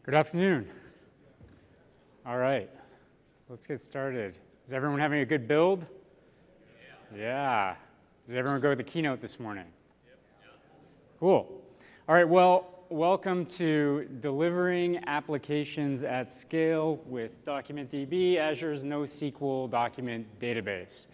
Good afternoon. All right, let's get started. Is everyone having a good build? Yeah. Did everyone go to the keynote this morning? Cool. All right, well, welcome to Delivering Applications at Scale with DocumentDB, Azure's NoSQL document database.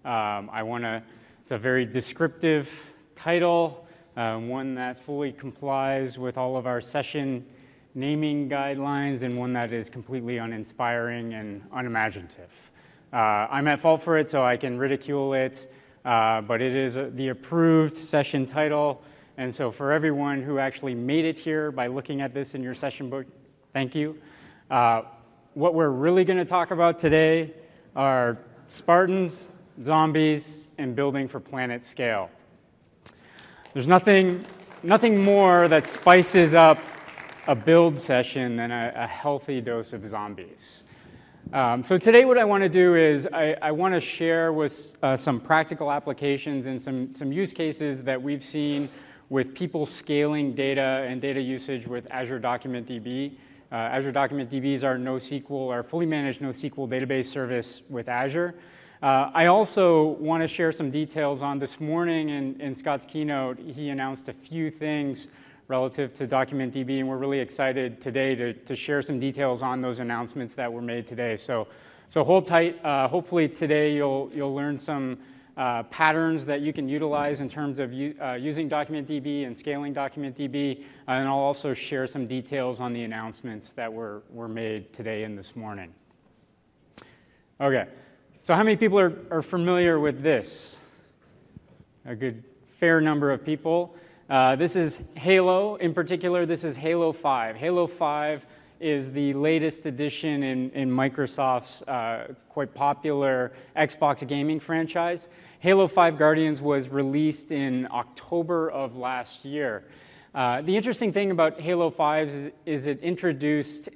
It's a very descriptive title, one that fully complies with all of our session naming guidelines, and one that is completely uninspiring and unimaginative. I'm at fault for it, so I can ridicule it, but it is the approved session title. And so for everyone who actually made it here by looking at this in your session book, thank you. What we're really going to talk about today are Spartans, zombies, and building for planet scale. There's nothing more that spices up a build session than a healthy dose of zombies. So today what I want to do is I want to share with some practical applications and some use cases that we've seen with people scaling data and data usage with Azure DocumentDB. Azure DocumentDB is our NoSQL, our fully managed NoSQL database service with Azure. I also want to share some details on this morning in Scott's keynote. He announced a few things relative to DocumentDB, and we're really excited today to share some details on those announcements that were made today. So hold tight. Hopefully today you'll learn some patterns that you can utilize in terms of using DocumentDB and scaling DocumentDB, and I'll also share some details on the announcements that were made today and this morning. Okay, so how many people are familiar with this? A good fair number of people. This is Halo. In particular, this is Halo 5. Halo 5 is the latest edition in Microsoft's quite popular Xbox gaming franchise. Halo 5 Guardians was released in October of last year. The interesting thing about Halo 5 is it introduced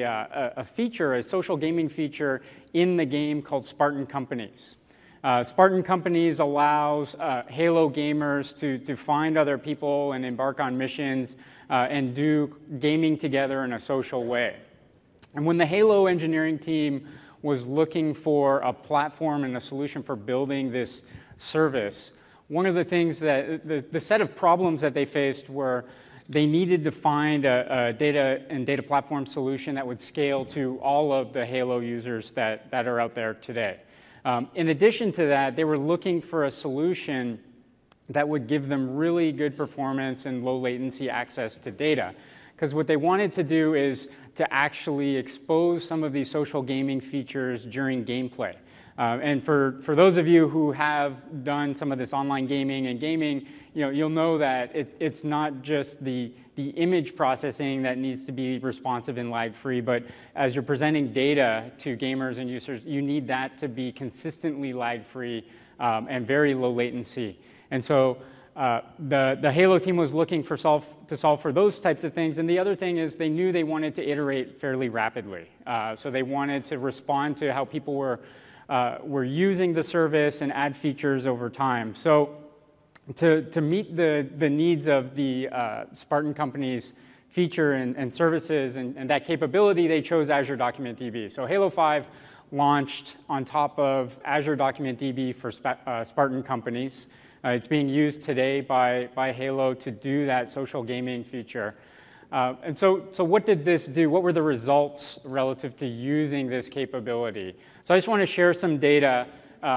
a feature, a social gaming feature in the game called Spartan Companies. Spartan Companies allows Halo gamers to find other people and embark on missions and do gaming together in a social way. And when the Halo engineering team was looking for a platform and a solution for building this service, one of the things that the set of problems that they faced were they needed to find a data and data platform solution that would scale to all of the Halo users that are out there today. In addition to that, they were looking for a solution that would give them really good performance and low latency access to data. Because what they wanted to do is to actually expose some of these social gaming features during gameplay. And for those of you who have done some of this online gaming and gaming, you'll know that it's not just the image processing that needs to be responsive and lag-free, but as you're presenting data to gamers and users, you need that to be consistently lag-free and very low latency. And so the Halo team was looking to solve for those types of things. And the other thing is they knew they wanted to iterate fairly rapidly. So they wanted to respond to how people were using the service and add features over time. So to meet the needs of the Spartan Companies feature and services and that capability, they chose Azure DocumentDB. So Halo 5 launched on top of Azure DocumentDB for Spartan Companies. It's being used today by Halo to do that social gaming feature. And so what did this do? What were the results relative to using this capability? So I just want to share some data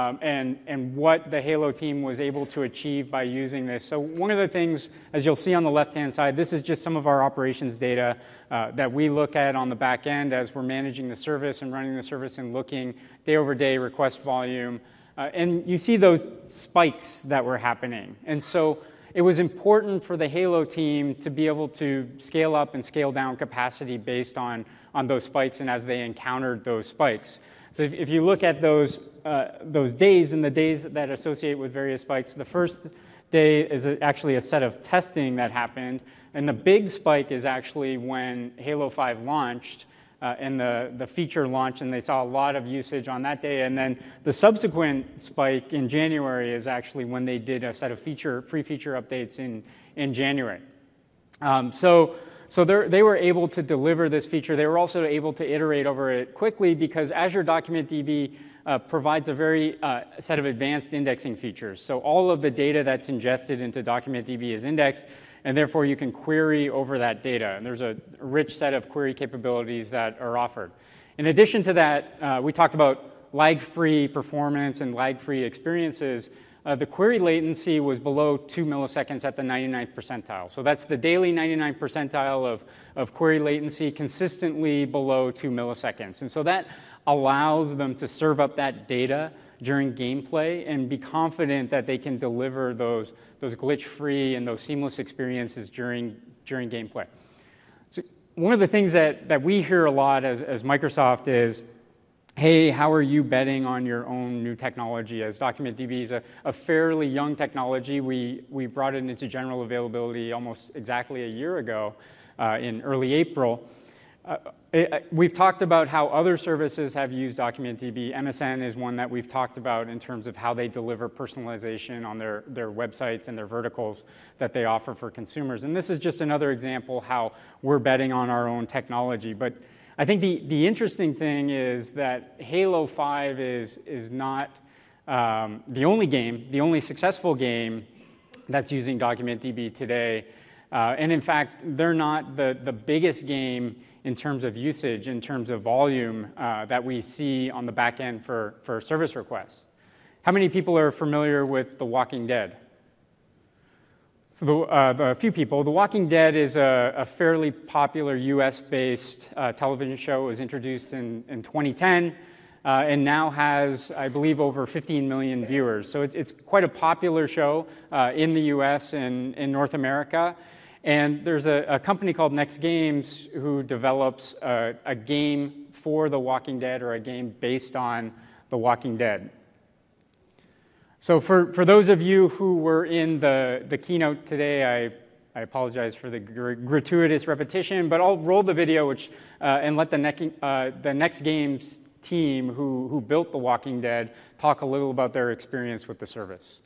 and what the Halo team was able to achieve by using this. So one of the things, as you'll see on the left-hand side, this is just some of our operations data that we look at on the back end as we're managing the service and running the service and looking day-over-day request volume. And you see those spikes that were happening. And so it was important for the Halo team to be able to scale up and scale down capacity based on those spikes and as they encountered those spikes. So if you look at those days and the days that associate with various spikes, the first day is actually a set of testing that happened, and the big spike is actually when Halo 5 launched and the feature launched, and they saw a lot of usage on that day. And then the subsequent spike in January is actually when they did a set of free feature updates in January. So they were able to deliver this feature. They were also able to iterate over it quickly because Azure Document DB provides a very set of advanced indexing features. So all of the data that's ingested into Document DB is indexed, and therefore you can query over that data. And there's a rich set of query capabilities that are offered. In addition to that, we talked about lag-free performance and lag-free experiences. The query latency was below 2 milliseconds at the 99th percentile. So that's the daily 99th percentile of query latency, consistently below 2 milliseconds. And so that allows them to serve up that data during gameplay and be confident that they can deliver those glitch-free and those seamless experiences during gameplay. So one of the things that we hear a lot as Microsoft is, hey, how are you betting on your own new technology? As DocumentDB is a fairly young technology, we brought it into general availability almost exactly a year ago in early April. We've talked about how other services have used DocumentDB. MSN is one that we've talked about in terms of how they deliver personalization on their websites and their verticals that they offer for consumers. And this is just another example how we're betting on our own technology. But I think the interesting thing is that Halo 5 is not the only successful game that's using DocumentDB today. And in fact, they're not the biggest game in terms of usage, in terms of volume that we see on the back end for service requests. How many people are familiar with The Walking Dead? So a few people. The Walking Dead is a fairly popular US-based television show. It was introduced in 2010 and now has, I believe, over 15 million viewers. So it's quite a popular show in the US and in North America. And there's a company called Next Games who develops a game for The Walking Dead, or a game based on The Walking Dead. So for those of you who were in the keynote today, I apologize for the gratuitous repetition, but I'll roll the video and let the Next Games team who built The Walking Dead talk a little about their experience with the service.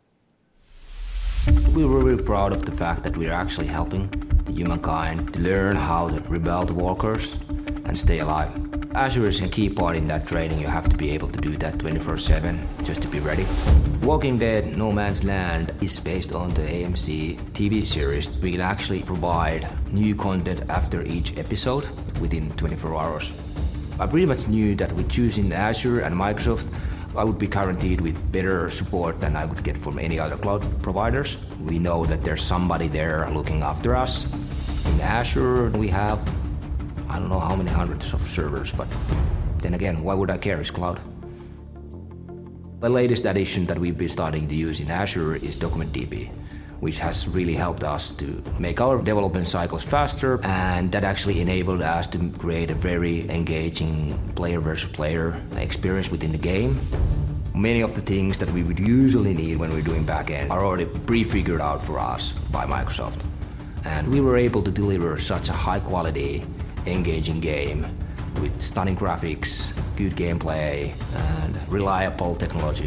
We were really proud of the fact that we are actually helping the humankind to learn how to rebel the walkers and stay alive. Azure is a key part in that training. You have to be able to do that 24/7 just to be ready. Walking Dead No Man's Land is based on the AMC TV series. We can actually provide new content after each episode within 24 hours. I pretty much knew that with choosing Azure and Microsoft, I would be guaranteed with better support than I would get from any other cloud providers. We know that there's somebody there looking after us. In Azure, we have, I don't know how many hundreds of servers, but then again, why would I care? It's cloud. The latest addition that we've been starting to use in Azure is DocumentDB, which has really helped us to make our development cycles faster, and that actually enabled us to create a very engaging player versus player experience within the game. Many of the things that we would usually need when we're doing backend are already pre-figured out for us by Microsoft. And we were able to deliver such a high quality, engaging game with stunning graphics, good gameplay, and reliable technology.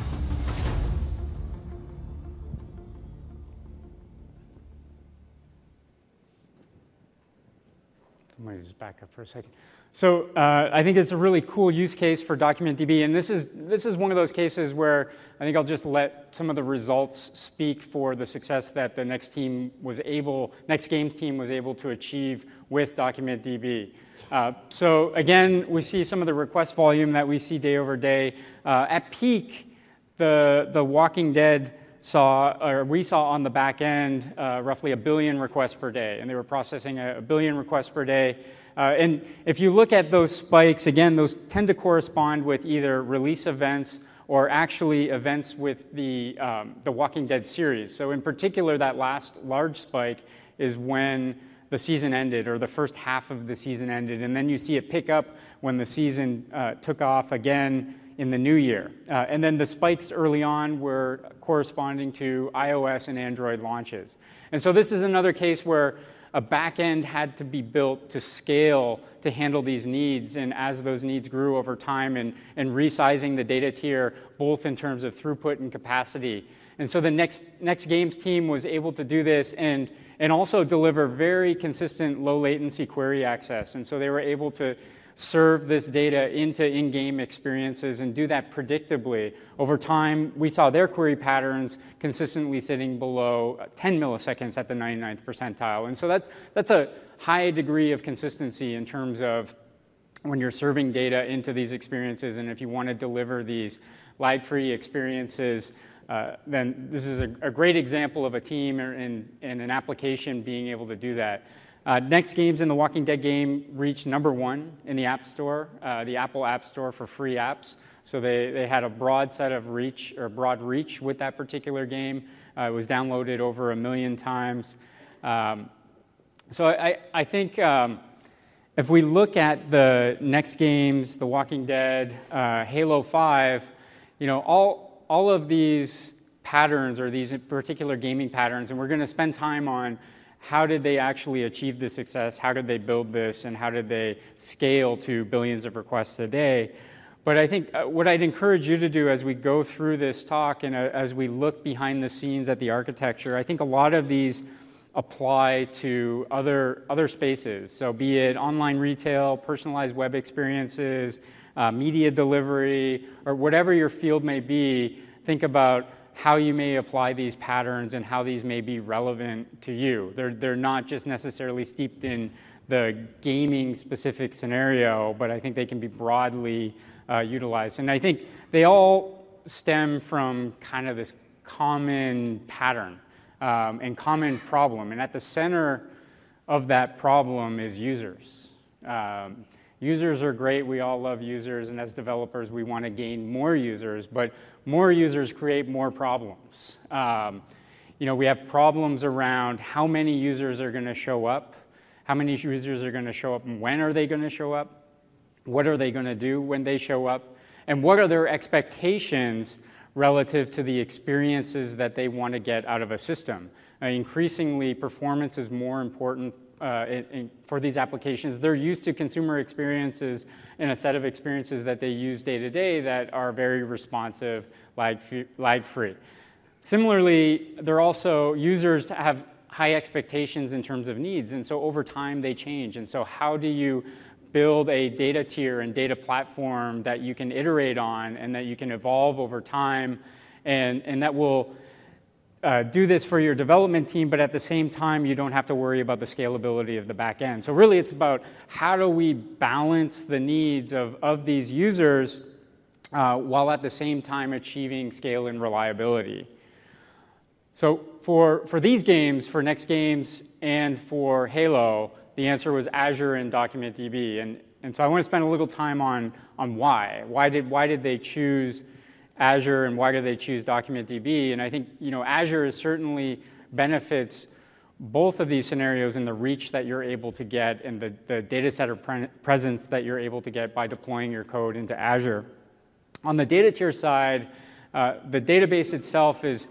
Let me just back up for a second. So I think it's a really cool use case for DocumentDB, and this is one of those cases where I think I'll just let some of the results speak for the success that the Next Games team was able to achieve with DocumentDB. So again, we see some of the request volume that we see day over day. At peak, the Walking Dead we saw on the back end roughly 1 billion requests per day, and they were processing 1 billion requests per day. And if you look at those spikes, again, those tend to correspond with either release events or actually events with the Walking Dead series. So in particular, that last large spike is when the season ended, or the first half of the season ended, and then you see it pick up when the season took off again in the new year. And then the spikes early on were corresponding to iOS and Android launches. And so this is another case where a backend had to be built to scale to handle these needs, and as those needs grew over time and resizing the data tier, both in terms of throughput and capacity. And so the Next Games team was able to do this and also deliver very consistent low latency query access. And so they were able to serve this data into in-game experiences and do that predictably. Over time, we saw their query patterns consistently sitting below 10 milliseconds at the 99th percentile. And so that's a high degree of consistency in terms of when you're serving data into these experiences, and if you want to deliver these lag-free experiences, then this is a great example of a team and an application being able to do that. Next Games in the Walking Dead game reached #1 in the App Store, the Apple App Store for free apps. So they had a broad set of reach, or broad reach with that particular game. It was downloaded over 1 million times. So I think if we look at the Next Games, The Walking Dead, Halo 5, all of these patterns or these particular gaming patterns, and we're going to spend time on how did they actually achieve this success, how did they build this, and how did they scale to billions of requests a day. But I think what I'd encourage you to do as we go through this talk and as we look behind the scenes at the architecture, I think a lot of these apply to other spaces. So be it online retail, personalized web experiences, media delivery, or whatever your field may be, think about how you may apply these patterns and how these may be relevant to you. They're not just necessarily steeped in the gaming specific scenario, but I think they can be broadly utilized. And I think they all stem from kind of this common pattern and common problem. And at the center of that problem is users. Users are great. We all love users. And as developers, we want to gain more users. But more users create more problems. We have problems around how many users are going to show up, how many users are going to show up, and when are they going to show up, what are they going to do when they show up, and what are their expectations relative to the experiences that they want to get out of a system. Increasingly, performance is more important for these applications. They're used to consumer experiences and a set of experiences that they use day to day that are very responsive, lag-free. Similarly, they're also users have high expectations in terms of needs, and so over time they change. And so how do you build a data tier and data platform that you can iterate on and that you can evolve over time, and that will do this for your development team, but at the same time, you don't have to worry about the scalability of the back end. So really, it's about how do we balance the needs of these users while at the same time achieving scale and reliability. So for these games, for Next Games and for Halo, the answer was Azure and DocumentDB. And so I want to spend a little time on why. Why did they choose Azure and why do they choose DocumentDB? And I think Azure certainly benefits both of these scenarios in the reach that you're able to get and the data center presence that you're able to get by deploying your code into Azure. On the data tier side, the database itself is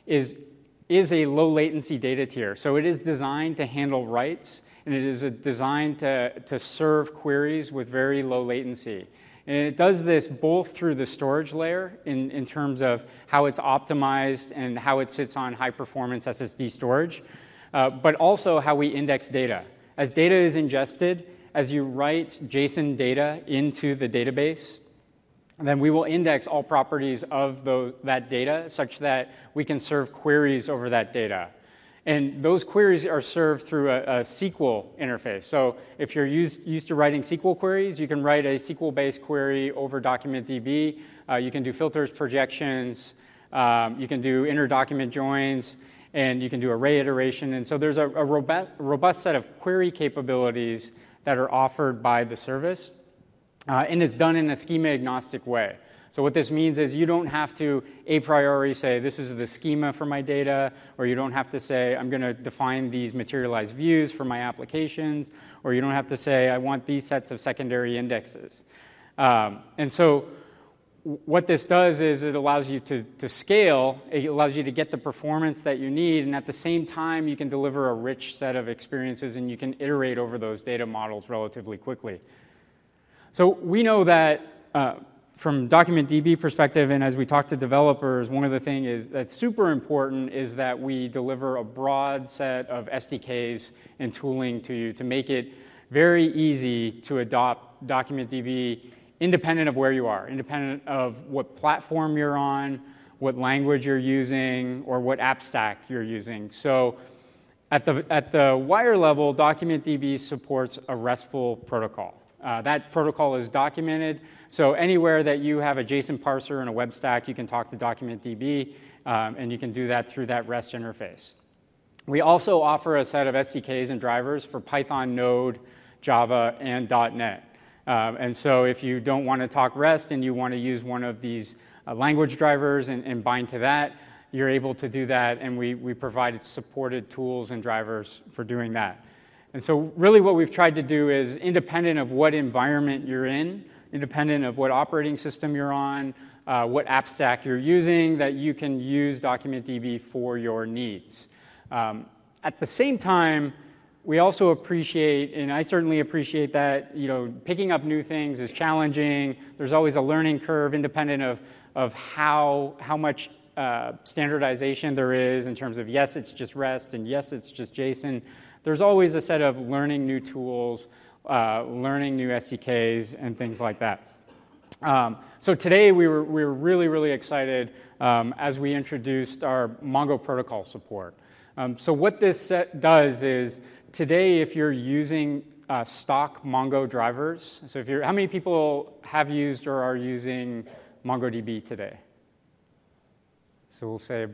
a low latency data tier. So it is designed to handle writes, and it is designed to serve queries with very low latency. And it does this both through the storage layer in terms of how it's optimized and how it sits on high-performance SSD storage, but also how we index data. As data is ingested, as you write JSON data into the database, then we will index all properties of that data such that we can serve queries over that data. And those queries are served through a SQL interface. So if you're used to writing SQL queries, you can write a SQL-based query over DocumentDB. You can do filters, projections. You can do inter-document joins. And you can do array iteration. And so there's a robust set of query capabilities that are offered by the service. And it's done in a schema-agnostic way. So what this means is you don't have to a priori say, this is the schema for my data, or you don't have to say, I'm going to define these materialized views for my applications, or you don't have to say, I want these sets of secondary indexes. And so what this does is it allows you to scale, it allows you to get the performance that you need, and at the same time, you can deliver a rich set of experiences, and you can iterate over those data models relatively quickly. So we know that from DocumentDB perspective, and as we talk to developers, one of the things that's super important is that we deliver a broad set of SDKs and tooling to you to make it very easy to adopt DocumentDB independent of where you are, independent of what platform you're on, what language you're using, or what app stack you're using. So at the wire level, DocumentDB supports a RESTful protocol. That protocol is documented, so anywhere that you have a JSON parser and a web stack, you can talk to DocumentDB, and you can do that through that REST interface. We also offer a set of SDKs and drivers for Python, Node, Java, and .NET. And so if you don't want to talk REST and you want to use one of these language drivers and bind to that, you're able to do that, and we provide supported tools and drivers for doing that. And so really what we've tried to do is, independent of what environment you're in, independent of what operating system you're on, what app stack you're using, that you can use DocumentDB for your needs. At the same time, we also appreciate, and I certainly appreciate that, picking up new things is challenging. There's always a learning curve independent of how much standardization there is in terms of, yes, it's just REST, and yes, it's just JSON. There's always a set of learning new tools, learning new SDKs, and things like that. So today we were really, really excited as we introduced our Mongo protocol support. So what this does is, today if you're using stock Mongo drivers, so how many people have used or are using MongoDB today? So we'll say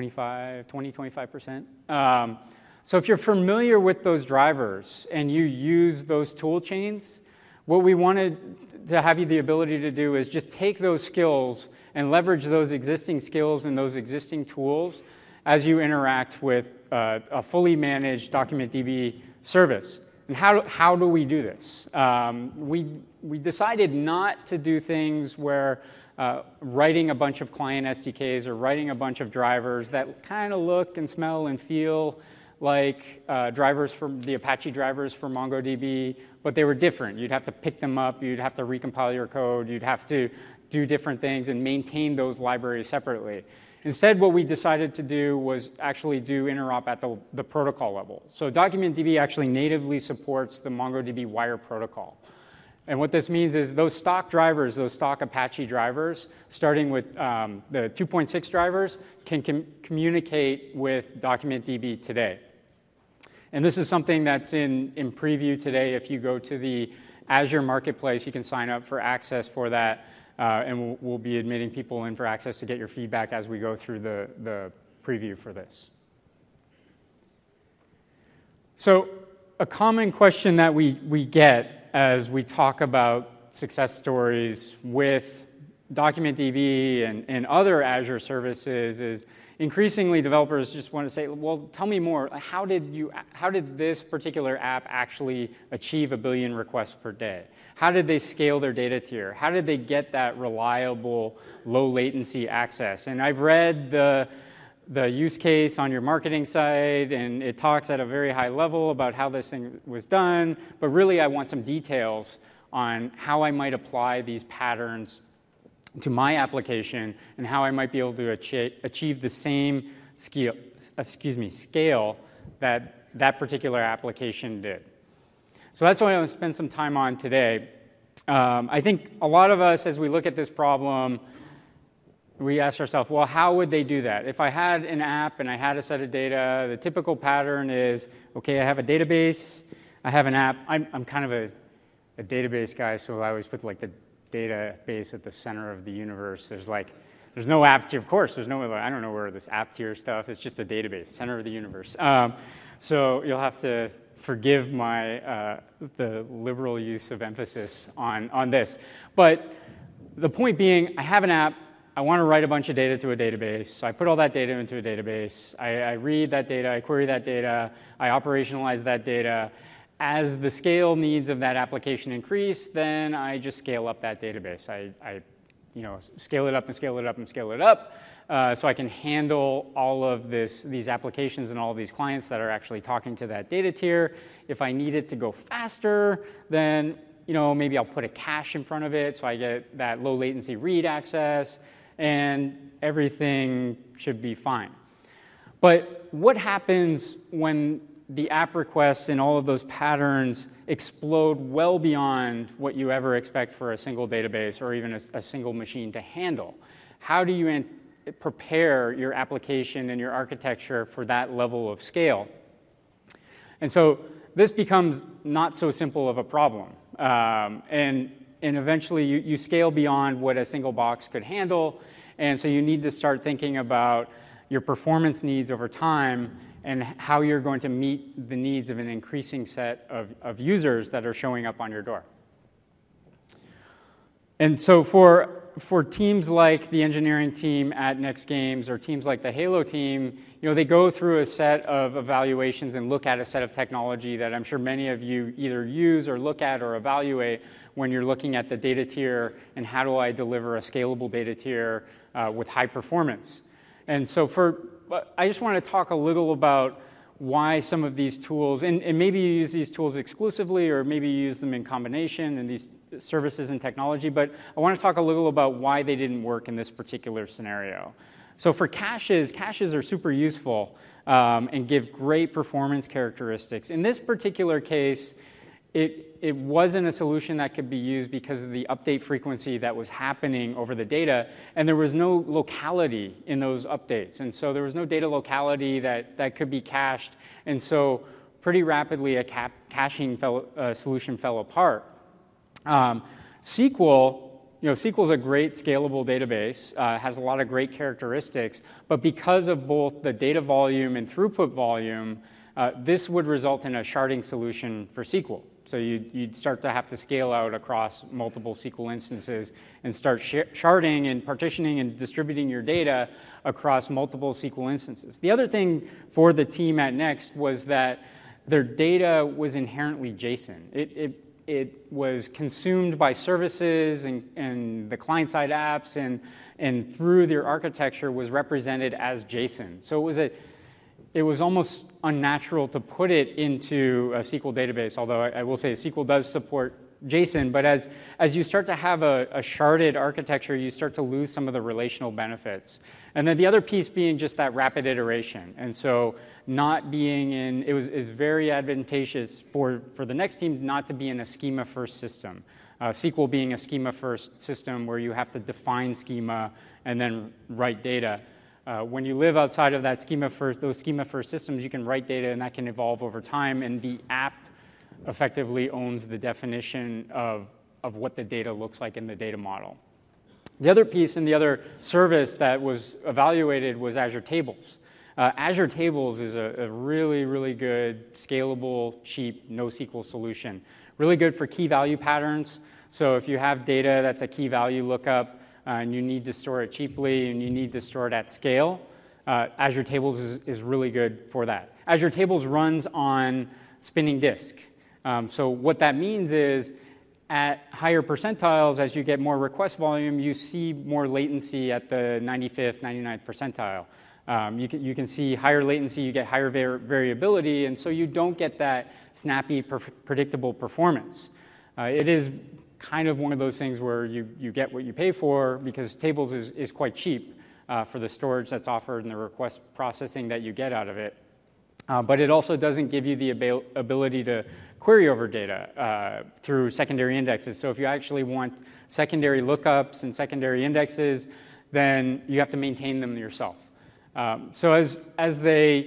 25%. So if you're familiar with those drivers and you use those tool chains, what we wanted to have you the ability to do is just take those skills and leverage those existing skills and those existing tools as you interact with a fully managed DocumentDB service. And how do we do this? We decided not to do things where writing a bunch of client SDKs or writing a bunch of drivers that kind of look and smell and feel like drivers from the Apache drivers for MongoDB, but they were different. You'd have to pick them up, you'd have to recompile your code, you'd have to do different things and maintain those libraries separately. Instead, what we decided to do was actually do interop at the protocol level. So DocumentDB actually natively supports the MongoDB wire protocol. And what this means is those stock drivers, those stock Apache drivers, starting with the 2.6 drivers, can communicate with DocumentDB today. And this is something that's in preview today. If you go to the Azure Marketplace, you can sign up for access for that. And we'll be admitting people in for access to get your feedback as we go through the preview for this. So a common question that we get as we talk about success stories with DocumentDB and other Azure services is, increasingly developers just want to say, well, tell me more. How did this particular app actually achieve 1 billion requests per day? How did they scale their data tier? How did they get that reliable, low latency access? And I've read the use case on your marketing site, and it talks at a very high level about how this thing was done, but really I want some details on how I might apply these patterns to my application and how I might be able to achieve the same scale that particular application did. So that's what I want to spend some time on today. I think a lot of us, as we look at this problem, we ask ourselves, well, how would they do that? If I had an app and I had a set of data, the typical pattern is, okay, I have a database, I have an app. I'm kind of a database guy, so I always put like the database at the center of the universe. There's no app tier. Of course, there's no, I don't know where this app tier stuff, it's just a database, center of the universe. So you'll have to forgive my, the liberal use of emphasis on this. But the point being, I have an app, I want to write a bunch of data to a database, so I put all that data into a database, I read that data, I query that data, I operationalize that data. As the scale needs of that application increase, then I just scale up that database. I scale it up and scale it up and scale it up, so I can handle all of these applications and all of these clients that are actually talking to that data tier. If I need it to go faster, then maybe I'll put a cache in front of it so I get that low latency read access, and everything should be fine. But what happens when the app requests and all of those patterns explode well beyond what you ever expect for a single database or even a single machine to handle? How do you prepare your application and your architecture for that level of scale? And so this becomes not so simple of a problem. And eventually you scale beyond what a single box could handle. And so you need to start thinking about your performance needs over time and how you're going to meet the needs of an increasing set of users that are showing up on your door. And so for teams like the engineering team at Next Games or teams like the Halo team, they go through a set of evaluations and look at a set of technology that I'm sure many of you either use or look at or evaluate when you're looking at the data tier and how do I deliver a scalable data tier with high performance. And so I just want to talk a little about why some of these tools, and maybe you use these tools exclusively or maybe you use them in combination in these services and technology, but I want to talk a little about why they didn't work in this particular scenario. So for caches are super useful and give great performance characteristics. In this particular case, it wasn't a solution that could be used because of the update frequency that was happening over the data, and there was no locality in those updates. And so there was no data locality that could be cached, and so pretty rapidly a caching solution fell apart. SQL is a great scalable database, has a lot of great characteristics, but because of both the data volume and throughput volume, this would result in a sharding solution for SQL. So you'd start to have to scale out across multiple SQL instances and start sharding and partitioning and distributing your data across multiple SQL instances. The other thing for the team at Next was that their data was inherently JSON. It was consumed by services and the client-side apps, and through their architecture was represented as JSON. So it was almost unnatural to put it into a SQL database, although I will say SQL does support JSON, but as you start to have a sharded architecture, you start to lose some of the relational benefits. And then the other piece being just that rapid iteration. And so not being it was very advantageous for the Next team not to be in a schema-first system. SQL being a schema-first system where you have to define schema and then write data. When you live outside of those schema-first systems, you can write data and that can evolve over time, and the app effectively owns the definition of what the data looks like in the data model. The other piece and the other service that was evaluated was Azure Tables. Azure Tables is a really, really good, scalable, cheap, NoSQL solution. Really good for key value patterns. So if you have data that's a key value lookup, and you need to store it cheaply, and you need to store it at scale, Azure Tables is really good for that. Azure Tables runs on spinning disk. So what that means is at higher percentiles, as you get more request volume, you see more latency at the 95th, 99th percentile. You can see higher latency, you get higher variability, and so you don't get that snappy, predictable performance. It is kind of one of those things where you get what you pay for because Tables is quite cheap for the storage that's offered and the request processing that you get out of it. But it also doesn't give you the ability to query over data through secondary indexes. So if you actually want secondary lookups and secondary indexes, then you have to maintain them yourself. So as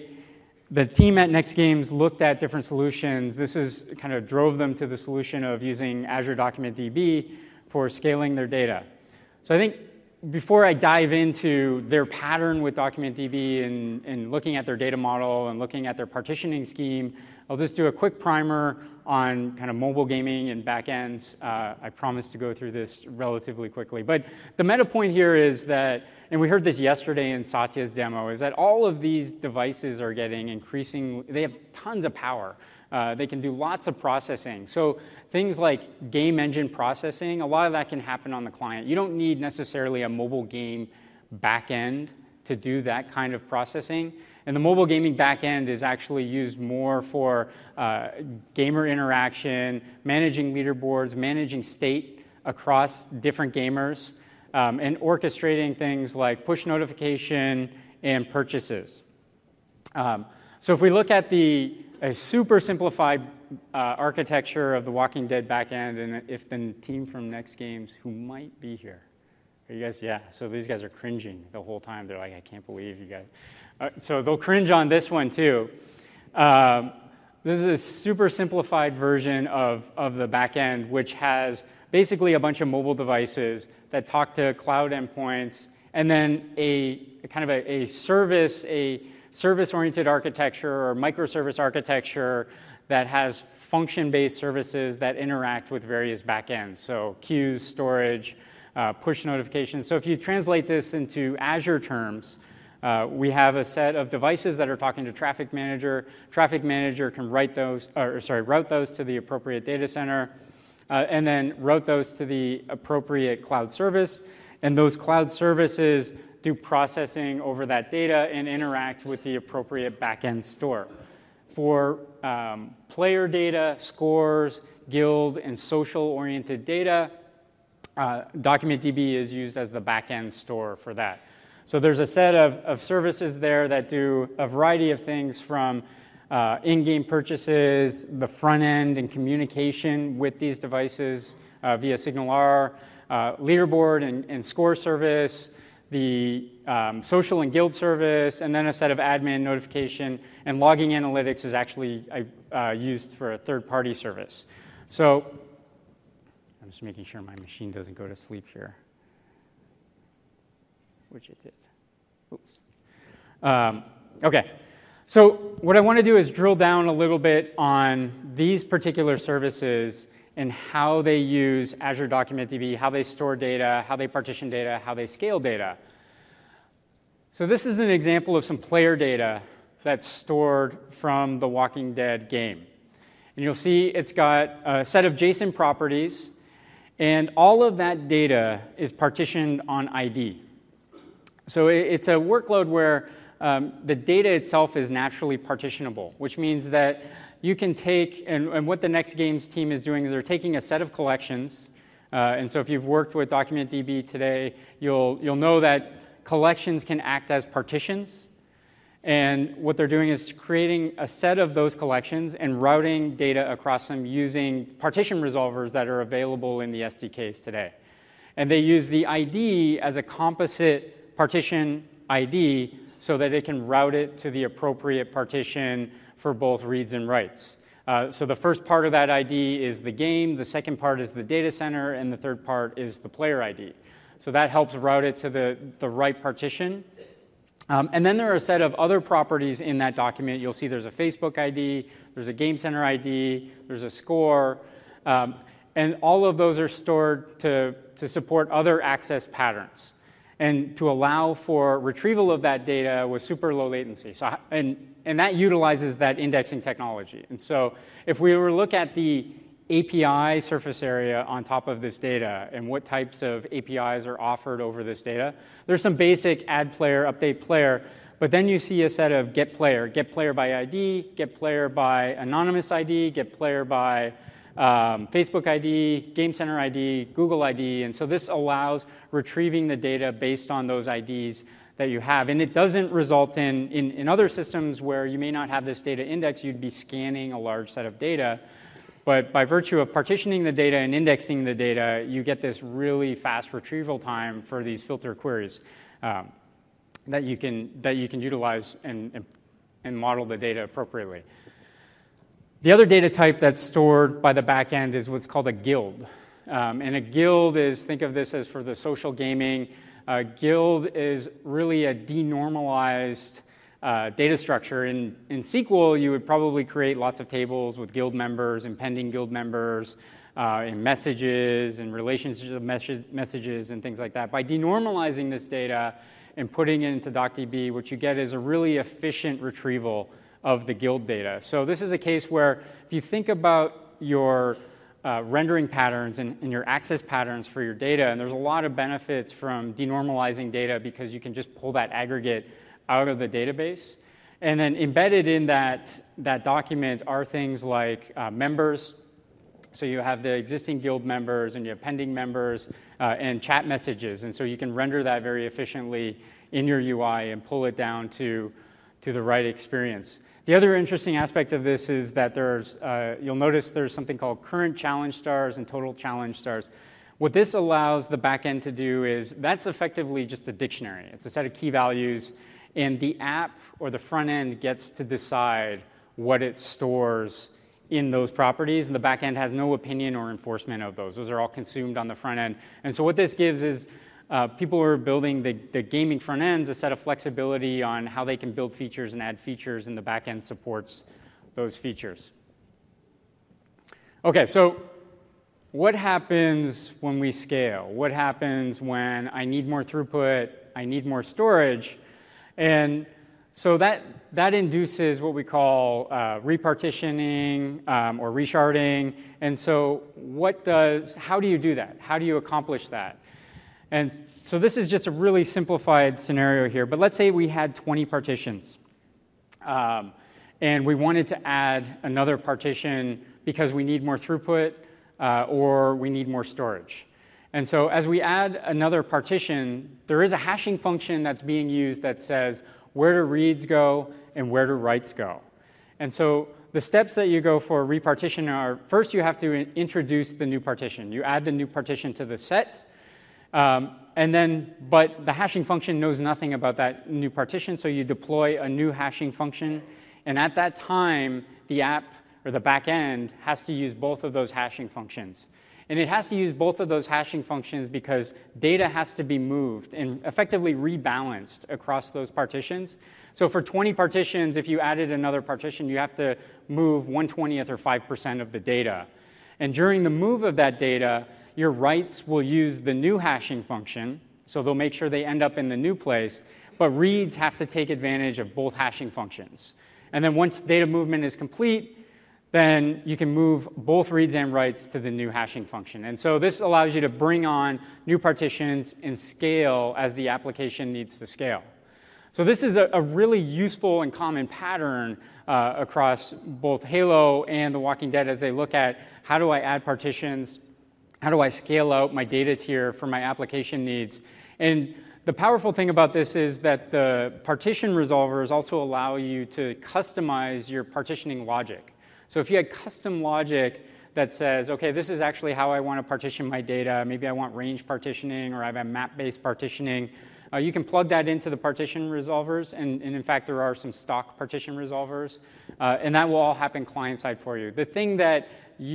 the team at Next Games looked at different solutions, this kind of drove them to the solution of using Azure Document DB for scaling their data. So I think before I dive into their pattern with Document DB and looking at their data model and looking at their partitioning scheme, I'll just do a quick primer on kind of mobile gaming and backends. I promise to go through this relatively quickly. But the meta point here is that, and we heard this yesterday in Satya's demo, is that all of these devices are getting they have tons of power. They can do lots of processing. So things like game engine processing, a lot of that can happen on the client. You don't need necessarily a mobile game backend to do that kind of processing. And the mobile gaming backend is actually used more for gamer interaction, managing leaderboards, managing state across different gamers, and orchestrating things like push notification and purchases. So if we look at a super simplified architecture of the Walking Dead backend, and if the team from Next Games, who might be here, are you guys? Yeah, so these guys are cringing the whole time. They're like, I can't believe you guys. So they'll cringe on this one too. This is a super simplified version of the backend, which has basically a bunch of mobile devices that talk to cloud endpoints, and then a kind of a service-oriented architecture or microservice architecture that has function-based services that interact with various backends. So queues, storage, push notifications. So if you translate this into Azure terms, we have a set of devices that are talking to Traffic Manager. Traffic Manager can route those to the appropriate data center, and then route those to the appropriate cloud service. And those cloud services do processing over that data and interact with the appropriate backend store. For player data, scores, guild, and social-oriented data, DocumentDB is used as the backend store for that. So there's a set of services there that do a variety of things from in-game purchases, the front end and communication with these devices via SignalR, leaderboard and score service, the social and guild service, and then a set of admin notification, and logging analytics is actually used for a third-party service. So I'm just making sure my machine doesn't go to sleep here, which it did. Oops. Okay. So what I want to do is drill down a little bit on these particular services and how they use Azure DocumentDB, how they store data, how they partition data, how they scale data. So this is an example of some player data that's stored from the Walking Dead game. And you'll see it's got a set of JSON properties, and all of that data is partitioned on ID. So it's a workload where the data itself is naturally partitionable, which means that you can take, and what the Next Games team is doing is they're taking a set of collections. And so if you've worked with DocumentDB today, you'll know that collections can act as partitions. And what they're doing is creating a set of those collections and routing data across them using partition resolvers that are available in the SDKs today. And they use the ID as a composite partition ID so that it can route it to the appropriate partition for both reads and writes. So the first part of that ID is the game, the second part is the data center, and the third part is the player ID. So that helps route it to the right partition. And then there are a set of other properties in that document. You'll see there's a Facebook ID, there's a Game Center ID, there's a score, and all of those are stored to support other access patterns and to allow for retrieval of that data with super low latency. So, and that utilizes that indexing technology. And so if we were to look at the API surface area on top of this data and what types of APIs are offered over this data, there's some basic add player, update player, but then you see a set of get player by ID, get player by anonymous ID, get player by Facebook ID, Game Center ID, Google ID, and so this allows retrieving the data based on those IDs that you have. And it doesn't result in other systems where you may not have this data index, you'd be scanning a large set of data. But by virtue of partitioning the data and indexing the data, you get this really fast retrieval time for these filter queries that you can utilize and model the data appropriately. The other data type that's stored by the back end is what's called a guild. And a guild is, think of this as for the social gaming, a guild is really a denormalized data structure. In SQL, you would probably create lots of tables with guild members and pending guild members and messages and relationships of messages and things like that. By denormalizing this data and putting it into DocDB, what you get is a really efficient retrieval of the guild data. So this is a case where if you think about your rendering patterns and your access patterns for your data, and there's a lot of benefits from denormalizing data because you can just pull that aggregate out of the database. And then embedded in that document are things like members. So you have the existing guild members, and you have pending members, and chat messages. And so you can render that very efficiently in your UI and pull it down to the right experience. The other interesting aspect of this is that you'll notice there's something called current challenge stars and total challenge stars. What this allows the backend to do is that's effectively just a dictionary. It's a set of key values, and the app or the front end gets to decide what it stores in those properties, and the back end has no opinion or enforcement of those. Those are all consumed on the front end. And so what this gives is people who are building the gaming front ends a set of flexibility on how they can build features and add features, and the back end supports those features. Okay, so what happens when we scale? What happens when I need more throughput, I need more storage? And so that induces what we call repartitioning or resharding. And so how do you do that? How do you accomplish that? And so this is just a really simplified scenario here. But let's say we had 20 partitions. And we wanted to add another partition because we need more throughput or we need more storage. And so as we add another partition, there is a hashing function that's being used that says, where do reads go and where do writes go? And so the steps that you go for repartition are, first you have to introduce the new partition. You add the new partition to the set, but the hashing function knows nothing about that new partition, so you deploy a new hashing function, and at that time, the app or the back end has to use both of those hashing functions. And it has to use both of those hashing functions because data has to be moved and effectively rebalanced across those partitions. So for 20 partitions, if you added another partition, you have to move 1/20th or 5% of the data. And during the move of that data, your writes will use the new hashing function, so they'll make sure they end up in the new place, but reads have to take advantage of both hashing functions. And then once data movement is complete, then you can move both reads and writes to the new hashing function. And so this allows you to bring on new partitions and scale as the application needs to scale. So this is a really useful and common pattern across both Halo and The Walking Dead as they look at how do I add partitions, how do I scale out my data tier for my application needs. And the powerful thing about this is that the partition resolvers also allow you to customize your partitioning logic. So if you had custom logic that says, okay, this is actually how I want to partition my data, maybe I want range partitioning or I have map-based partitioning, you can plug that into the partition resolvers, and in fact, there are some stock partition resolvers, and that will all happen client-side for you. The thing that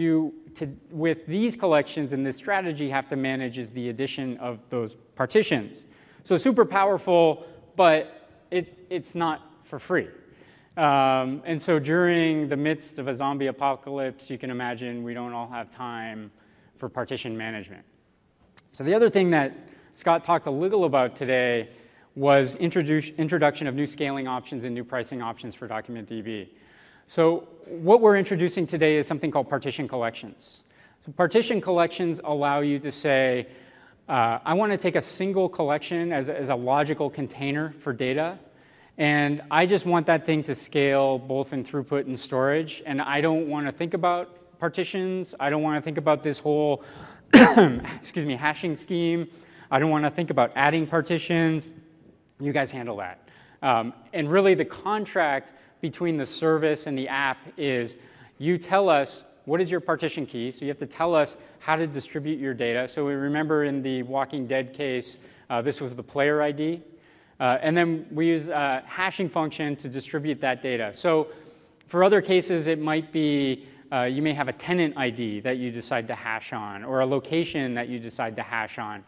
with these collections and this strategy, have to manage is the addition of those partitions. So super powerful, but it's not for free. And so during the midst of a zombie apocalypse, you can imagine we don't all have time for partition management. So the other thing that Scott talked a little about today was introduction of new scaling options and new pricing options for DocumentDB. So what we're introducing today is something called partition collections. So partition collections allow you to say, I want to take a single collection as a logical container for data, and I just want that thing to scale both in throughput and storage, and I don't want to think about partitions. I don't want to think about this whole hashing scheme. I don't want to think about adding partitions. You guys handle that. And really the contract between the service and the app is you tell us what is your partition key. So you have to tell us how to distribute your data. So we remember in the Walking Dead case, this was the player ID. And then we use a hashing function to distribute that data. So for other cases, it might be you may have a tenant ID that you decide to hash on, or a location that you decide to hash on.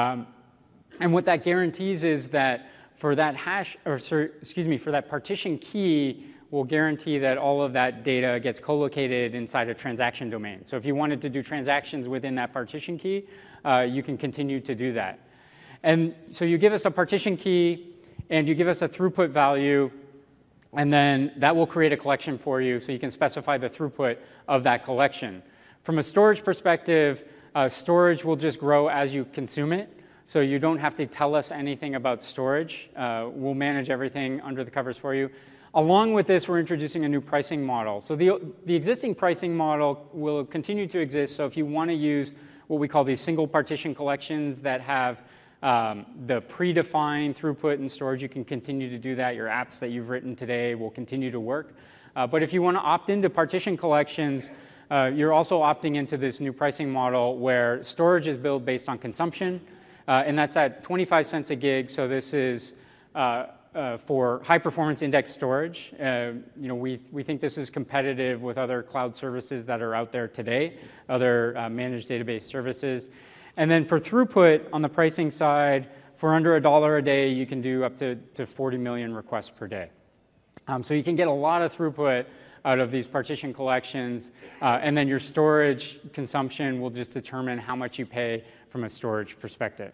And what that guarantees is that for that for that partition key, will guarantee that all of that data gets co-located inside a transaction domain. So if you wanted to do transactions within that partition key, you can continue to do that. And so you give us a partition key, and you give us a throughput value, and then that will create a collection for you, so you can specify the throughput of that collection. From a storage perspective, storage will just grow as you consume it, so you don't have to tell us anything about storage. We'll manage everything under the covers for you. Along with this, we're introducing a new pricing model. So the existing pricing model will continue to exist. So if you want to use what we call these single partition collections that have the predefined throughput and storage, you can continue to do that. Your apps that you've written today will continue to work. But if you want to opt into partition collections, you're also opting into this new pricing model where storage is billed based on consumption, and that's at 25 cents a gig. So this is for high-performance index storage. We think this is competitive with other cloud services that are out there today, other managed database services. And then for throughput on the pricing side, for under $1 a day, you can do up to 40 million requests per day. So you can get a lot of throughput out of these partition collections, and then your storage consumption will just determine how much you pay from a storage perspective.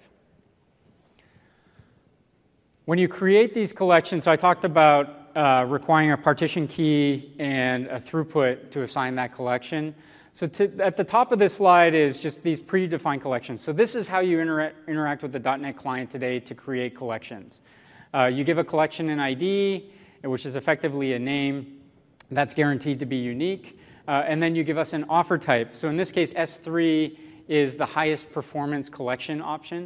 When you create these collections, so I talked about requiring a partition key and a throughput to assign that collection. So at the top of this slide is just these predefined collections. So this is how you interact with the .NET client today to create collections. You give a collection an ID, which is effectively a name that's guaranteed to be unique, and then you give us an offer type. So in this case, S3 is the highest performance collection option.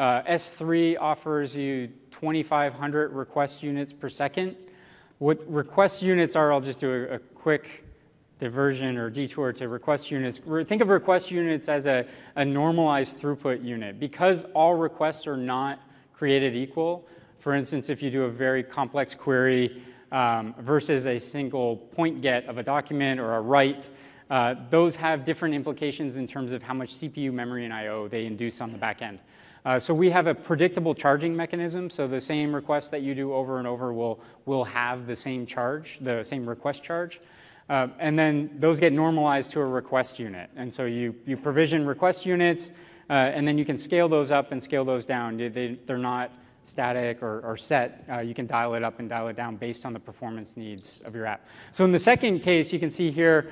S3 offers you 2,500 request units per second. What request units are, I'll just do a quick diversion or detour to request units. Think of request units as a normalized throughput unit. Because all requests are not created equal, for instance, if you do a very complex query versus a single point get of a document or a write, those have different implications in terms of how much CPU memory and I/O they induce on the back end. So we have a predictable charging mechanism, so the same request that you do over and over will have the same charge, the same request charge. And then those get normalized to a request unit. And so you provision request units, and then you can scale those up and scale those down. They're not static or set. You can dial it up and dial it down based on the performance needs of your app. So in the second case, you can see here,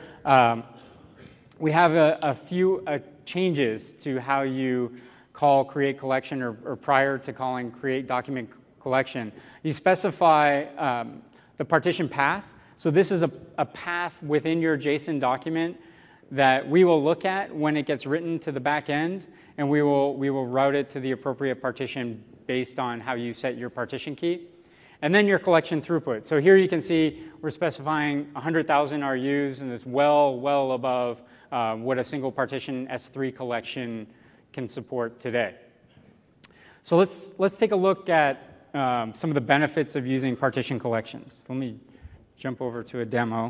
we have a few changes to how you call create collection or prior to calling create document collection. You specify the partition path. So this is a path within your JSON document that we will look at when it gets written to the back end, and we will route it to the appropriate partition based on how you set your partition key. And then your collection throughput. So here you can see we're specifying 100,000 RUs, and it's well above what a single partition S3 collection can support today. So let's take a look at some of the benefits of using partition collections. Let me jump over to a demo.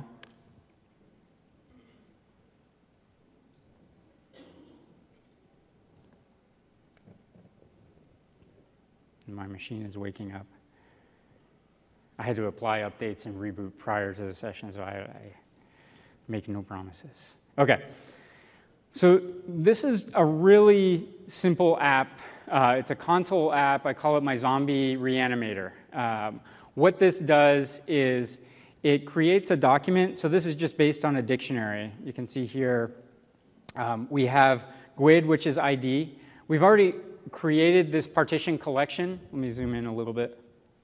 My machine is waking up. I had to apply updates and reboot prior to the session, so I make no promises. Okay. So this is a really simple app. It's a console app. I call it my zombie reanimator. What this does is it creates a document. So this is just based on a dictionary. You can see here we have GUID, which is ID. We've already created this partition collection. Let me zoom in a little bit.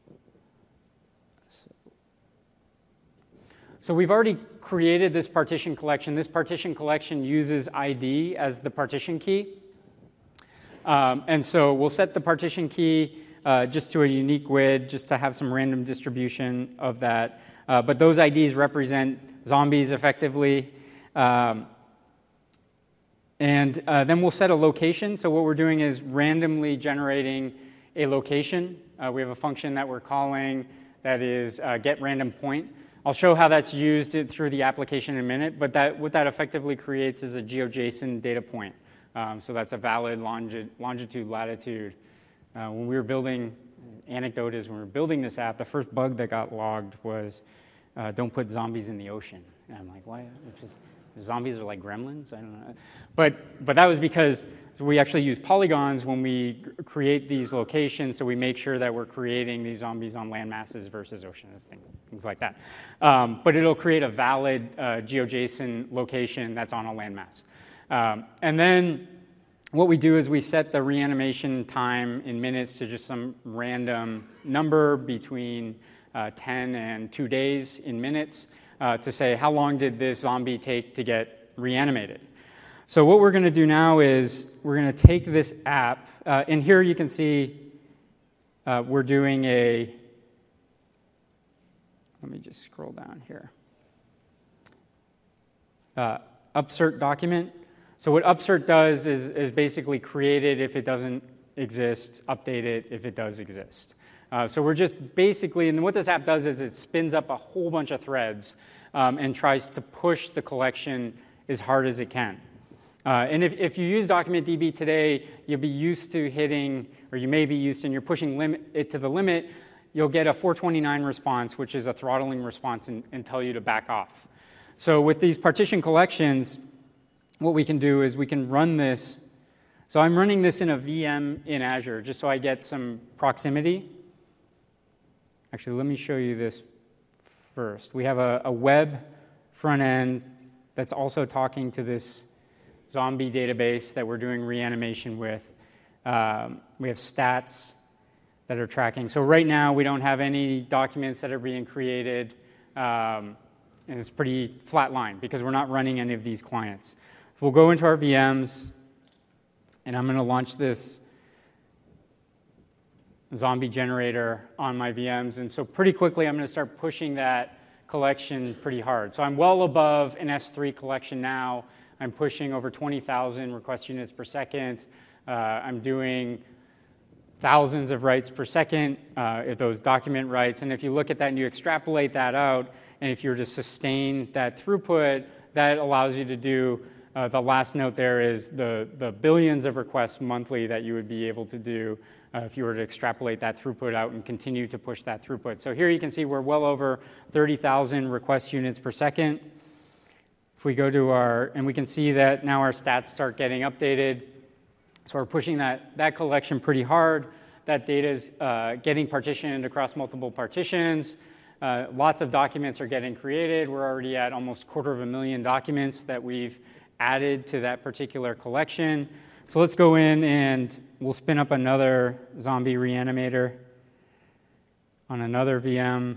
So we've already created this partition collection. This partition collection uses ID as the partition key. And so we'll set the partition key just to a unique GUID, just to have some random distribution of that. But those IDs represent zombies effectively. And then we'll set a location. So what we're doing is randomly generating a location. We have a function that we're calling that is getRandomPoint. I'll show how that's used through the application in a minute, but what that effectively creates is a GeoJSON data point. So that's a valid longitude, latitude. When we were building, anecdote is when we were building this app, the first bug that got logged was don't put zombies in the ocean. And I'm like, why? Zombies are like gremlins? I don't know. But that was because we actually use polygons when we create these locations, so we make sure that we're creating these zombies on land masses versus oceans, things like that. But it'll create a valid GeoJSON location that's on a landmass. And then what we do is we set the reanimation time in minutes to just some random number between 10 and 2 days in minutes to say how long did this zombie take to get reanimated. So what we're going to do now is we're going to take this app, and here you can see we're doing a, let me just scroll down here, upsert document. So what upsert does is basically create it if it doesn't exist, update it if it does exist. So we're just basically, and what this app does is it spins up a whole bunch of threads and tries to push the collection as hard as it can. And if you use DocumentDB today, you'll be used to hitting, or you may be used to, and you're pushing it to the limit, you'll get a 429 response, which is a throttling response, and tell you to back off. So with these partition collections, what we can do is we can run this. So I'm running this in a VM in Azure, just so I get some proximity. Actually, let me show you this first. We have a web front end that's also talking to this zombie database that we're doing reanimation with. We have stats that are tracking. So right now, we don't have any documents that are being created, and it's pretty flat line because we're not running any of these clients. So we'll go into our VMs, and I'm going to launch this zombie generator on my VMs. And so pretty quickly, I'm going to start pushing that collection pretty hard. So I'm well above an S3 collection now. I'm pushing over 20,000 request units per second. I'm doing thousands of writes per second, those document writes. And if you look at that and you extrapolate that out, and if you were to sustain that throughput, that allows you to do, the last note there is the billions of requests monthly that you would be able to do if you were to extrapolate that throughput out and continue to push that throughput. So here you can see we're well over 30,000 request units per second. If we go to and we can see that now our stats start getting updated. So we're pushing that collection pretty hard. That data is getting partitioned across multiple partitions. Lots of documents are getting created. We're already at almost 250,000 documents that we've added to that particular collection. So let's go in and we'll spin up another zombie reanimator on another VM.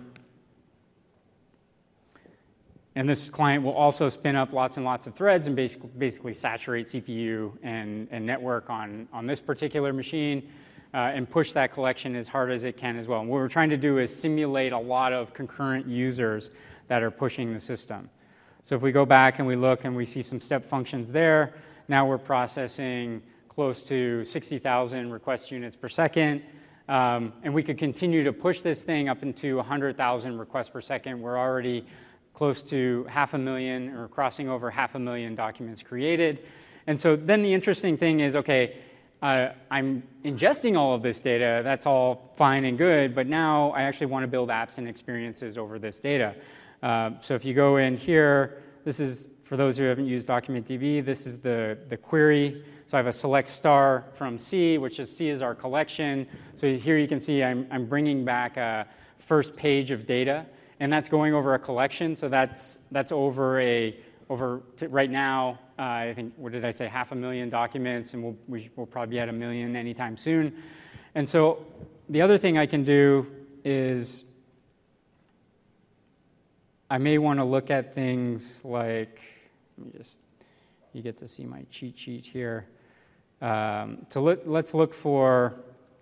And this client will also spin up lots and lots of threads and basically saturate CPU and network on this particular machine and push that collection as hard as it can as well. And what we're trying to do is simulate a lot of concurrent users that are pushing the system. So if we go back and we look and we see some step functions there, now we're processing close to 60,000 request units per second. And we could continue to push this thing up into 100,000 requests per second. We're already close to 500,000 or crossing over 500,000 documents created. And so then the interesting thing is, okay, I'm ingesting all of this data. That's all fine and good. But now I actually want to build apps and experiences over this data. So if you go in here, this is, for those who haven't used DocumentDB, this is the query. So I have a select star from C, which is C is our collection. So here you can see I'm bringing back a first page of data, and that's going over a collection. So that's over right now, I think, what did I say, 500,000 documents, and we'll probably be at 1 million anytime soon. And so the other thing I can do is I may want to look at things like, you get to see my cheat sheet here. So let's look for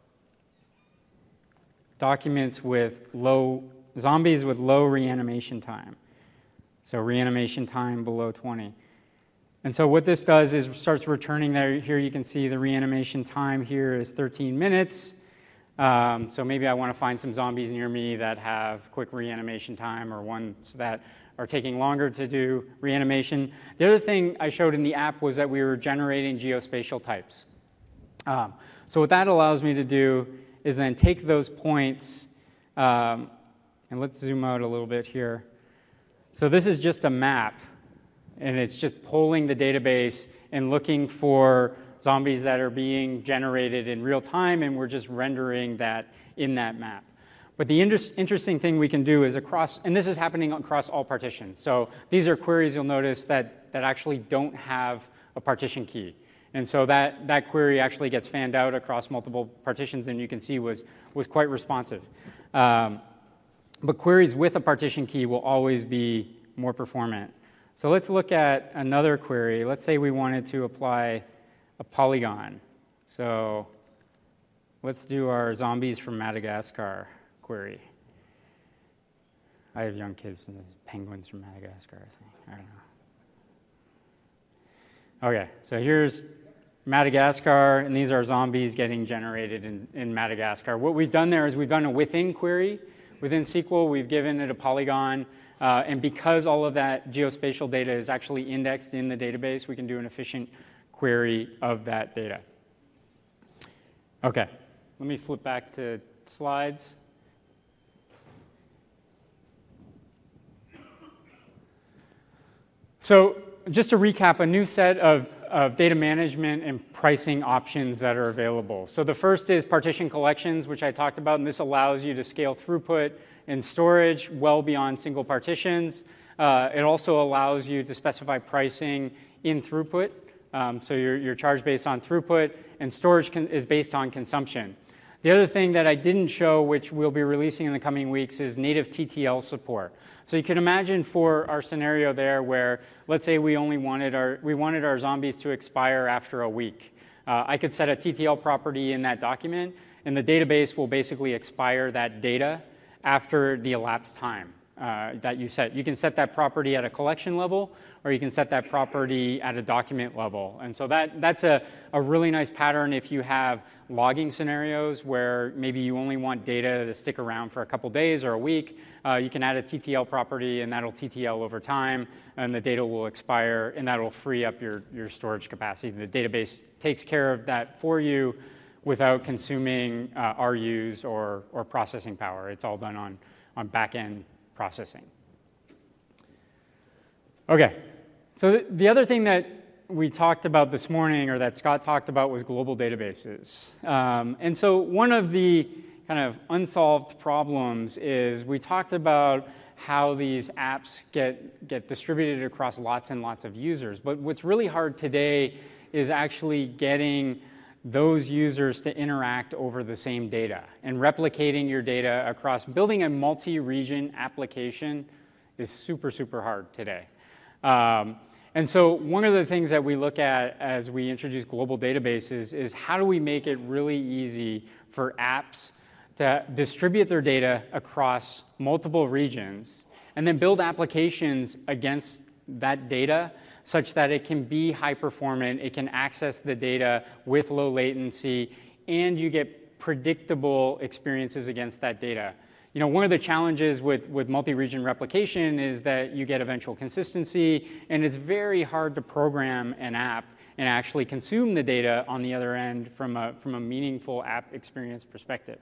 documents with zombies with low reanimation time. So reanimation time below 20. And so what this does is starts returning there. Here you can see the reanimation time here is 13 minutes. So maybe I want to find some zombies near me that have quick reanimation time or ones that are taking longer to do reanimation. The other thing I showed in the app was that we were generating geospatial types. So what that allows me to do is then take those points, and let's zoom out a little bit here. So this is just a map, and it's just polling the database and looking for zombies that are being generated in real time, and we're just rendering that in that map. But the interesting thing we can do is and this is happening across all partitions. So these are queries you'll notice that actually don't have a partition key. And so that query actually gets fanned out across multiple partitions, and you can see was quite responsive. but queries with a partition key will always be more performant. So let's look at another query. Let's say we wanted to apply a polygon. So let's do our zombies from Madagascar query. I have young kids, and there's penguins from Madagascar, I think. I don't know. Okay, so here's Madagascar, and these are zombies getting generated in Madagascar. What we've done there is we've done a within query. Within SQL, we've given it a polygon, and because all of that geospatial data is actually indexed in the database, we can do an efficient query of that data. Okay, let me flip back to slides. So just to recap, a new set of data management and pricing options that are available. So the first is partition collections, which I talked about, and this allows you to scale throughput and storage well beyond single partitions. It also allows you to specify pricing in throughput. So you're charged based on throughput, and storage is based on consumption. The other thing that I didn't show, which we'll be releasing in the coming weeks, is native TTL support. So you can imagine for our scenario there where, let's say we wanted our zombies to expire after a week. I could set a TTL property in that document, and the database will basically expire that data after the elapsed time that you set. You can set that property at a collection level, or you can set that property at a document level. And so that's a really nice pattern if you have logging scenarios where maybe you only want data to stick around for a couple days or a week. You can add a TTL property, and that'll TTL over time, and the data will expire, and that'll free up your storage capacity. The database takes care of that for you without consuming RUs or processing power. It's all done on back-end processing. Okay, so the other thing that we talked about this morning, or that Scott talked about, was global databases. And so one of the kind of unsolved problems is we talked about how these apps get distributed across lots and lots of users. But what's really hard today is actually getting those users to interact over the same data. And replicating your data across, building a multi-region application is super, super hard today. And so one of the things that we look at as we introduce global databases is how do we make it really easy for apps to distribute their data across multiple regions and then build applications against that data such that it can be high performant, it can access the data with low latency, and you get predictable experiences against that data. You know, one of the challenges with multi-region replication is that you get eventual consistency, and it's very hard to program an app and actually consume the data on the other end from a meaningful app experience perspective.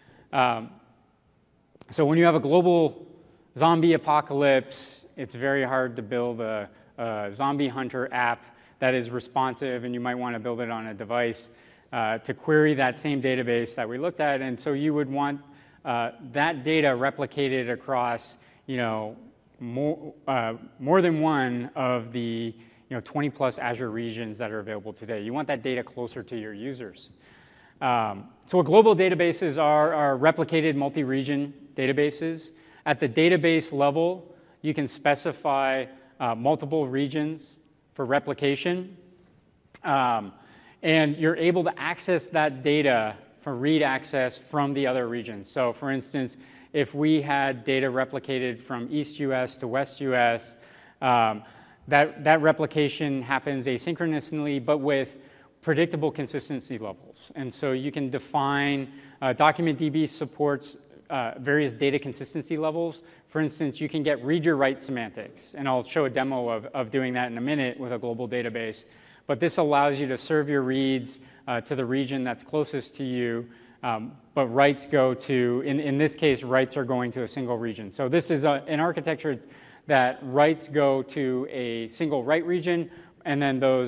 So when you have a global zombie apocalypse, it's very hard to build a zombie hunter app that is responsive, and you might want to build it on a device to query that same database that we looked at. And so you would want that data replicated across, more than one of the 20 plus Azure regions that are available today. You want that data closer to your users. So what global databases are replicated multi-region databases. At the database level, you can specify multiple regions for replication. And you're able to access that data for read access from the other regions. So for instance, if we had data replicated from East US to West US, that replication happens asynchronously, but with predictable consistency levels. And so you can define, DocumentDB supports various data consistency levels. For instance, you can get read your write semantics, and I'll show a demo of doing that in a minute with a global database. But this allows you to serve your reads to the region that's closest to you, but writes go to, in this case, writes are going to a single region. So this is an architecture that writes go to a single write region, and then those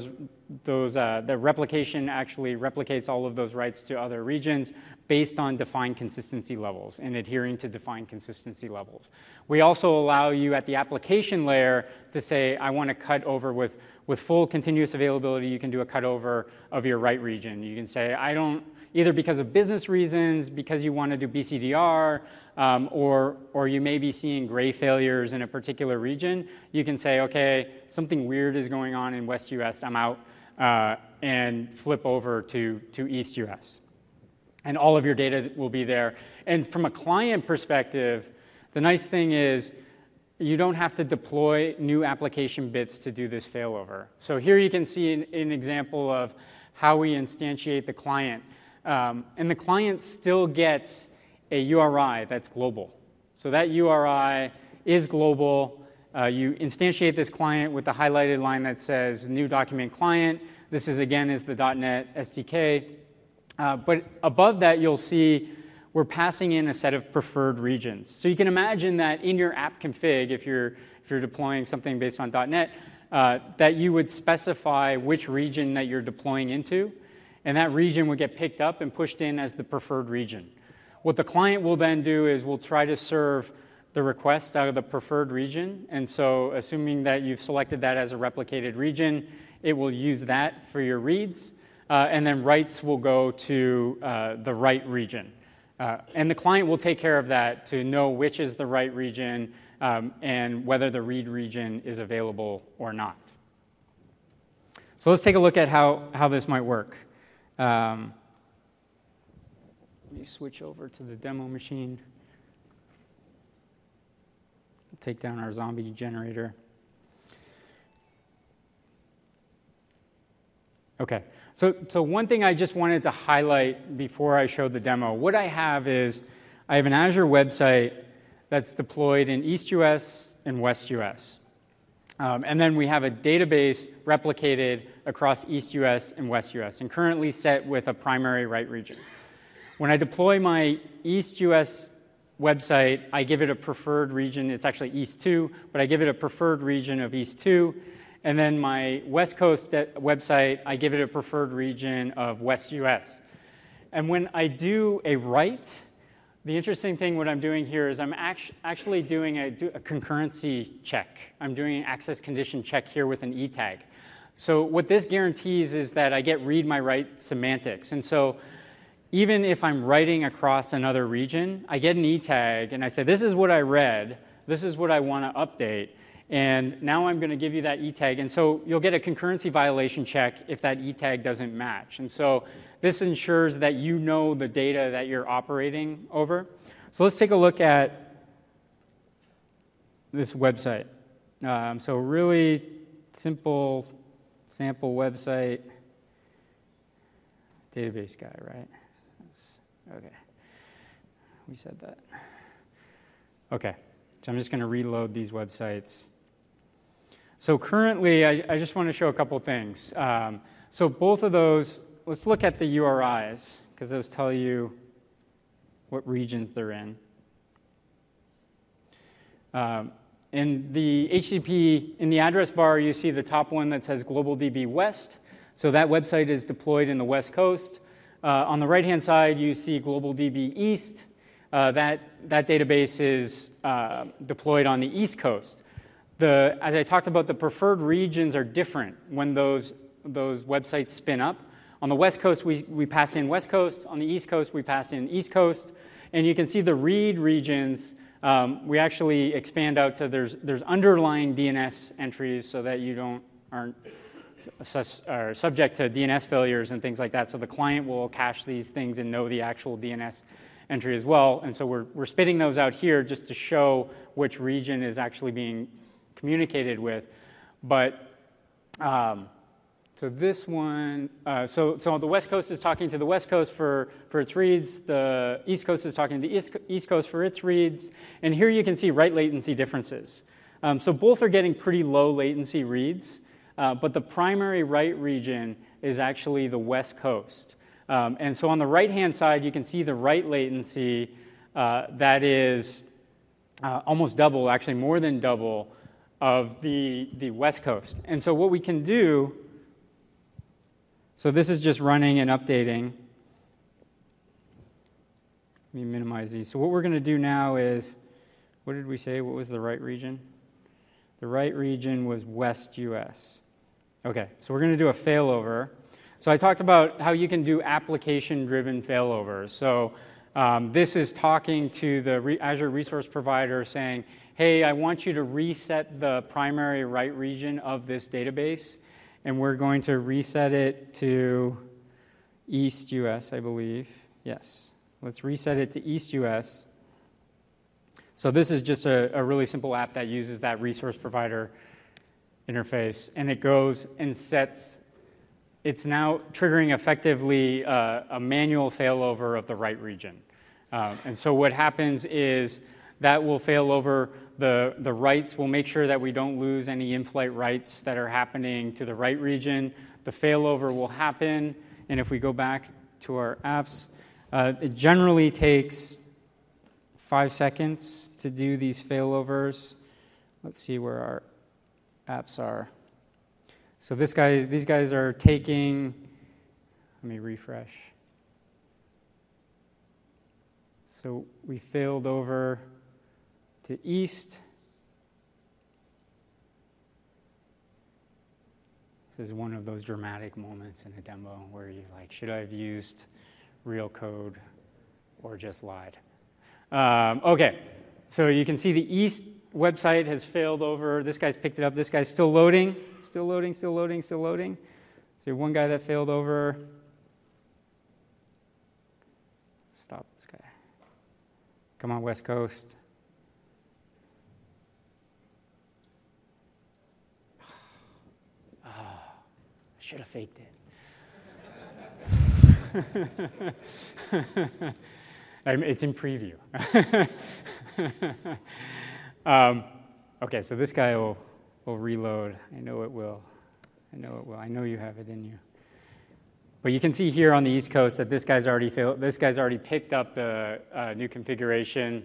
the replication actually replicates all of those writes to other regions based on defined consistency levels and adhering to defined consistency levels. We also allow you at the application layer to say, I want to cut over with full continuous availability. You can do a cutover of your write region. You can say, I don't, either because of business reasons, because you want to do BCDR, or you may be seeing gray failures in a particular region. You can say, okay, something weird is going on in West US, I'm out, and flip over to East US. And all of your data will be there. And from a client perspective, the nice thing is you don't have to deploy new application bits to do this failover. So here you can see an example of how we instantiate the client. And the client still gets a URI that's global. So that URI is global. You instantiate this client with the highlighted line that says new document client. This is, again, is the .NET SDK. But above that, you'll see we're passing in a set of preferred regions. So you can imagine that in your app config, if you're deploying something based on .NET, that you would specify which region that you're deploying into, and that region would get picked up and pushed in as the preferred region. What the client will then do is we'll try to serve the request out of the preferred region, and so assuming that you've selected that as a replicated region, it will use that for your reads, and then writes will go to the write region. And the client will take care of that to know which is the write region and whether the read region is available or not. So let's take a look at how this might work. Let me switch over to the demo machine. Take down our zombie generator. Okay, so one thing I just wanted to highlight before I showed the demo, what I have is I have an Azure website that's deployed in East US and West US. And then we have a database replicated across East US and West US and currently set with a primary write region. When I deploy my East US website, I give it a preferred region. It's actually East 2, but I give it a preferred region of East 2. And then my West Coast website, I give it a preferred region of West US. And when I do a write, the interesting thing what I'm doing here is I'm actually doing a concurrency check. I'm doing an access condition check here with an e-tag. So what this guarantees is that I get read my write semantics. And so even if I'm writing across another region, I get an e-tag and I say, this is what I read, this is what I want to update, and now I'm going to give you that e-tag. And so you'll get a concurrency violation check if that e-tag doesn't match. And so this ensures that you know the data that you're operating over. So let's take a look at this website. So really simple sample website, database guy, right? Okay, we said that. Okay, so I'm just going to reload these websites. So currently, I just want to show a couple things. So both of those, let's look at the URIs, because those tell you what regions they're in. In the HTTP, in the address bar, you see the top one that says Global DB West. So that website is deployed in the West Coast. On the right-hand side, you see Global DB East. That database is deployed on the East Coast. As I talked about, the preferred regions are different when those websites spin up. On the West Coast, we pass in West Coast. On the East Coast, we pass in East Coast. And you can see the read regions. We actually expand out to there's underlying DNS entries so that you aren't are subject to DNS failures and things like that. So the client will cache these things and know the actual DNS entry as well. And so we're spitting those out here just to show which region is actually being communicated with. But so this one, so the West Coast is talking to the West Coast for its reads. The East Coast is talking to the East Coast for its reads. And here you can see write latency differences. So both are getting pretty low latency reads. But the primary write region is actually the West Coast. And so on the right-hand side, you can see the write latency that is almost double, actually more than double, of the West Coast. And so what we can do, So this is just running and updating. Let me minimize these. So what we're going to do now is, what did we say? What was the right region? The right region was West US. Okay, so we're going to do a failover. So I talked about how you can do application-driven failovers. So this is talking to the Azure resource provider saying, hey, I want you to reset the primary write region of this database, and we're going to reset it to East US, I believe. Yes. Let's reset it to East US. So this is just a really simple app that uses that resource provider interface, and it goes and sets, it's now triggering effectively a manual failover of the write region. And so what happens is that will fail over the writes. We'll make sure that we don't lose any in-flight writes that are happening to the write region. The failover will happen, and if we go back to our apps, it generally takes 5 seconds to do these failovers. Let's see where our apps are. So these guys are taking, let me refresh. So we failed over to East. This is one of those dramatic moments in a demo where you're like, should I have used real code or just lied? Okay, so you can see the East website has failed over. This guy's picked it up. This guy's still loading, still loading, still loading, still loading. So one guy that failed over. Stop this guy. Come on, West Coast. Oh, I should have faked it. It's in preview. Okay, so this guy will reload. I know it will. I know it will. I know you have it in you. But you can see here on the East Coast that this guy's already picked up the new configuration.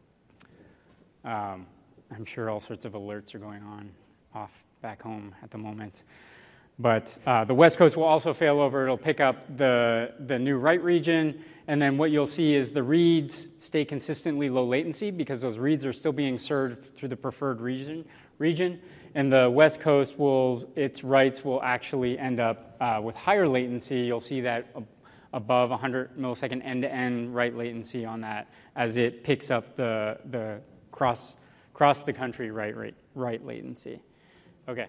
I'm sure all sorts of alerts are going on off back home at the moment. But the West Coast will also fail over. It'll pick up the new write region, and then what you'll see is the reads stay consistently low latency because those reads are still being served through the preferred region, and the West Coast its writes will actually end up with higher latency. You'll see that above 100 millisecond end-to-end write latency on that as it picks up the cross the country write latency. Okay.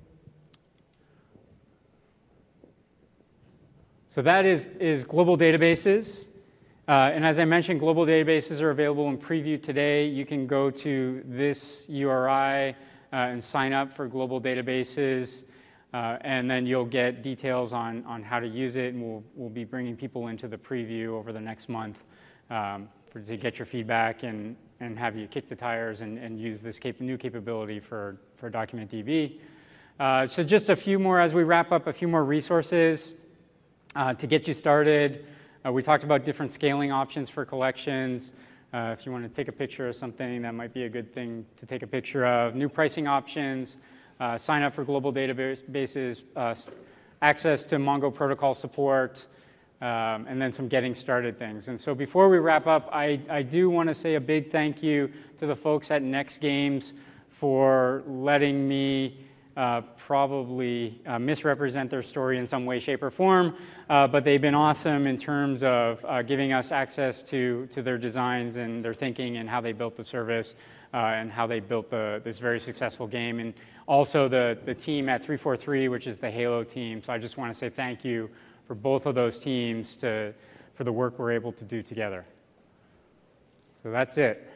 So that is global databases. And as I mentioned, global databases are available in preview today. You can go to this URI and sign up for global databases. And then you'll get details on how to use it. And we'll be bringing people into the preview over the next month to get your feedback and have you kick the tires and use this new capability for DocumentDB. So just a few more, as we wrap up, a few more resources. To get you started, we talked about different scaling options for collections. If you want to take a picture of something, that might be a good thing to take a picture of. New pricing options, sign up for global databases, access to Mongo protocol support, and then some getting started things. And so before we wrap up, I do want to say a big thank you to the folks at Next Games for letting me probably misrepresent their story in some way, shape, or form, but they've been awesome in terms of giving us access to their designs and their thinking and how they built the service and how they built this very successful game, and also the team at 343, which is the Halo team. So I just want to say thank you for both of those teams for the work we're able to do together. So that's it.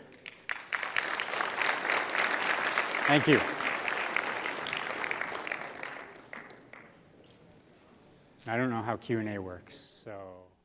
Thank you. I don't know how Q&A works, so.